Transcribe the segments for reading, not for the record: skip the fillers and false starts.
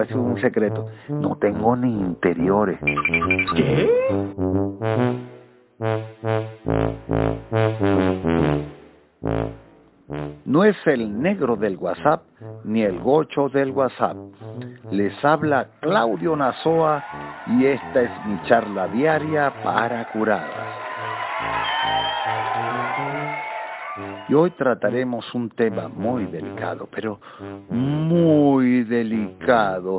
a decir un secreto. No tengo ni interiores. ¿Qué? No es el negro del WhatsApp, ni el gocho del WhatsApp. Les habla Claudio Nazoa y esta es mi charla diaria para curadas. Y hoy trataremos un tema muy delicado, pero muy delicado,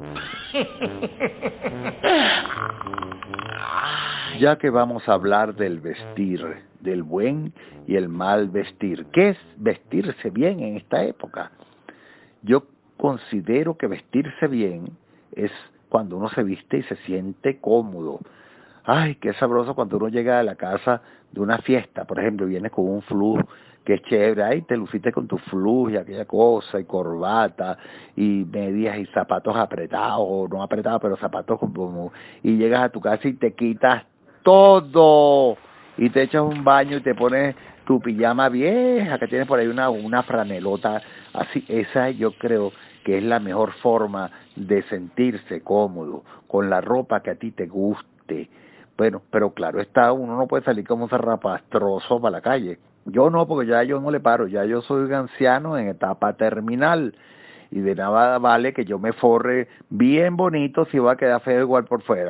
ya que vamos a hablar del vestir, del buen y el mal vestir. ¿Qué es vestirse bien en esta época? Yo considero que vestirse bien es cuando uno se viste y se siente cómodo. Ay, qué sabroso cuando uno llega a la casa de una fiesta, por ejemplo, y vienes con un flujo, qué chévere, ay, te luciste con tu flujo y aquella cosa, y corbata, y medias y zapatos apretados, o no apretados, pero zapatos como, y llegas a tu casa y te quitas todo, y te echas un baño y te pones tu pijama vieja, que tienes por ahí una franelota, así, esa yo creo que es la mejor forma de sentirse cómodo, con la ropa que a ti te guste. Bueno, pero claro está, uno no puede salir como un zarrapastroso para la calle. Yo no, porque ya yo no le paro, ya yo soy un anciano en etapa terminal. Y de nada vale que yo me forre bien bonito si va a quedar feo igual por fuera.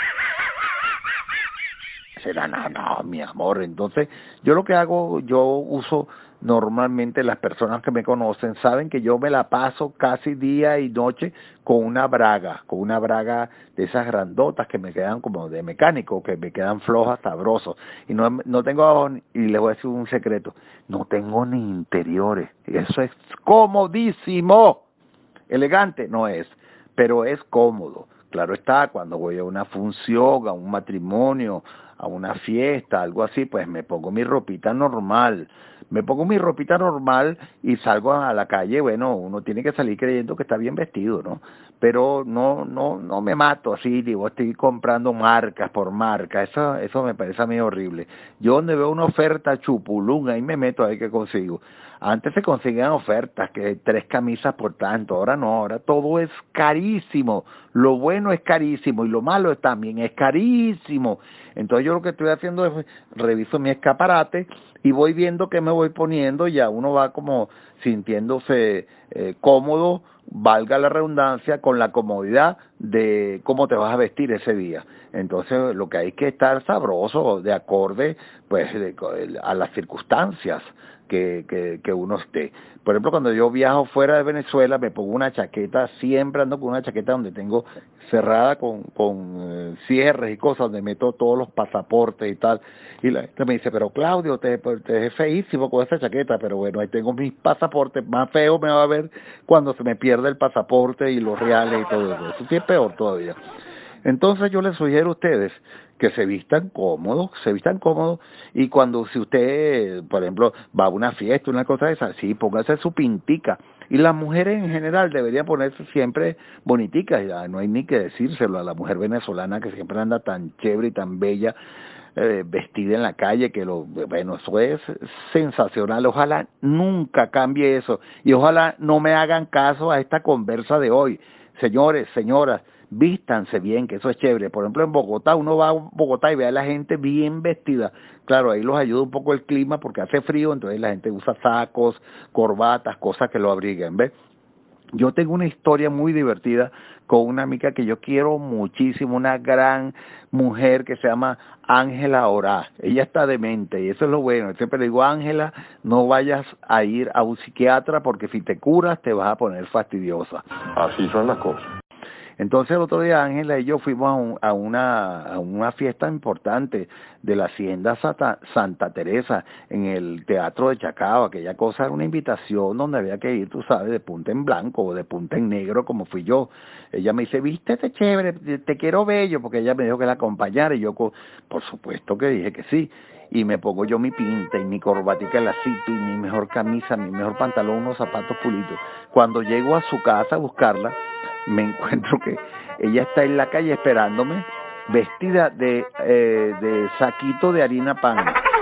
Será, no, mi amor. Entonces, yo lo que hago, yo uso normalmente, las personas que me conocen saben que yo me la paso casi día y noche con una braga de esas grandotas que me quedan como de mecánico, que me quedan flojas, sabrosos. Y no tengo, y les voy a decir un secreto, no tengo ni interiores. Eso es comodísimo. Elegante no es, pero es cómodo. Claro está, cuando voy a una función, a un matrimonio, a una fiesta, algo así, pues me pongo mi ropita normal. Me pongo mi ropita normal y salgo a la calle. Bueno, uno tiene que salir creyendo que está bien vestido, ¿no? Pero no me mato así, digo, estoy comprando marcas por marcas. Eso me parece a mí horrible. Yo donde veo una oferta chupulún, ahí me meto a ver qué consigo. Antes se conseguían ofertas, que 3 camisas por tanto, ahora no, ahora todo es carísimo, lo bueno es carísimo y lo malo también es carísimo. Entonces yo lo que estoy haciendo es reviso mi escaparate y voy viendo qué me voy poniendo, ya uno va como sintiéndose cómodo, valga la redundancia, con la comodidad de cómo te vas a vestir ese día. Entonces lo que hay que estar sabroso, de acorde pues a las circunstancias que uno esté. Por ejemplo, cuando yo viajo fuera de Venezuela, me pongo una chaqueta, siempre ando con una chaqueta donde tengo cerrada con cierres y cosas, donde meto todos los pasaportes y tal. Y la gente me dice, pero Claudio, te es feísimo con esa chaqueta, pero bueno, ahí tengo mis pasaportes, más feo me va a ver cuando se me pierde el pasaporte y los reales y todo eso. Eso sí es peor todavía. Entonces yo les sugiero a ustedes que se vistan cómodos, y cuando si usted, por ejemplo, va a una fiesta, una cosa de esa, sí, póngase su pintica. Y las mujeres en general deberían ponerse siempre boniticas, ya no hay ni que decírselo a la mujer venezolana que siempre anda tan chévere y tan bella, vestida en la calle, bueno, eso es sensacional. Ojalá nunca cambie eso y ojalá no me hagan caso a esta conversa de hoy. Señores, señoras, vístanse bien, que eso es chévere. Por ejemplo, en Bogotá, uno va a Bogotá y ve a la gente bien vestida. Claro, ahí los ayuda un poco el clima porque hace frío, entonces la gente usa sacos, corbatas, cosas que lo abriguen, ¿ves? Yo tengo una historia muy divertida con una amiga que yo quiero muchísimo, una gran mujer que se llama Ángela Orá. Ella está demente y eso es lo bueno. Siempre le digo, Ángela, no vayas a ir a un psiquiatra porque si te curas te vas a poner fastidiosa. Así son las cosas. Entonces el otro día Ángela y yo fuimos a una fiesta importante de la Hacienda Santa Teresa en el Teatro de Chacao. Aquella cosa era una invitación donde había que ir, tú sabes, de punta en blanco o de punta en negro como fui yo. Ella me dice, vístete chévere, te quiero bello, porque ella me dijo que la acompañara y yo por supuesto que dije que sí. Y me pongo yo mi pinta y mi corbatica de lacito y mi mejor camisa, mi mejor pantalón, unos zapatos pulidos. Cuando llego a su casa a buscarla, me encuentro que ella está en la calle esperándome, vestida de saquito de harina pan,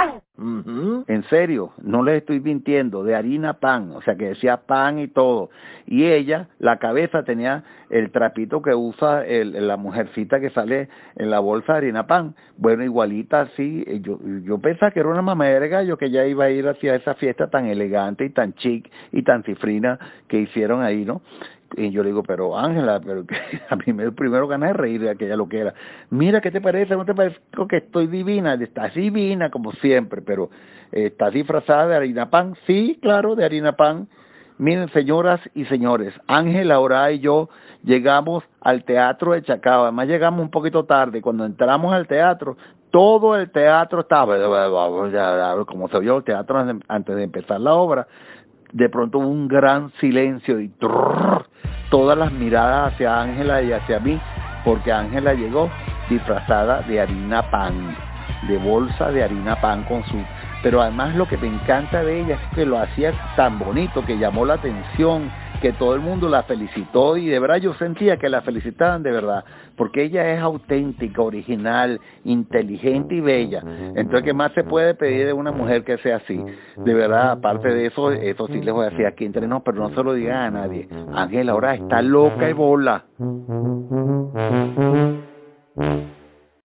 En serio, no les estoy mintiendo, de harina pan, o sea que decía pan y todo. Y ella, la cabeza tenía el trapito que usa la mujercita que sale en la bolsa de harina pan. Bueno, igualita así, yo pensaba que era una mamadera de gallo, que ella iba a ir hacia esa fiesta tan elegante y tan chic y tan cifrina que hicieron ahí, ¿no? Y yo le digo, pero Ángela, pero que a mí me dio primero ganas de reír de aquella loquera. Mira, ¿qué te parece? ¿No te parece que estoy divina? Estás divina como siempre, pero ¿estás disfrazada de harina pan? Sí, claro, de harina pan. Miren, señoras y señores, Ángela Orá y yo llegamos al Teatro de Chacao. Además llegamos un poquito tarde. Cuando entramos al teatro, todo el teatro estaba, como se oyó el teatro antes de empezar la obra, de pronto hubo un gran silencio y todas las miradas hacia Ángela y hacia mí, porque Ángela llegó disfrazada de harina pan, de bolsa de harina pan con su... Pero además lo que me encanta de ella es que lo hacía tan bonito, que llamó la atención, que todo el mundo la felicitó y de verdad yo sentía que la felicitaban de verdad, porque ella es auténtica, original, inteligente y bella. Entonces, ¿qué más se puede pedir de una mujer que sea así? De verdad, aparte de eso sí les voy a decir aquí entre nos, pero no se lo digan a nadie. Ángela ahora está loca y bola.